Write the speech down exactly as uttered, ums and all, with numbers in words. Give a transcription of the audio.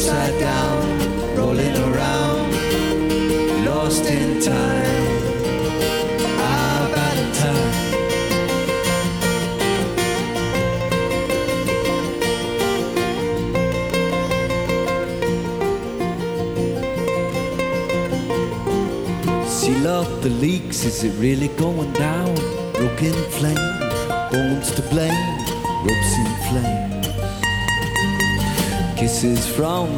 upside down, rolling around, lost in time. Our Valentine. Seal up the leaks, is it really going down? Broken flame, bones to blame, ropes in flames. Kisses from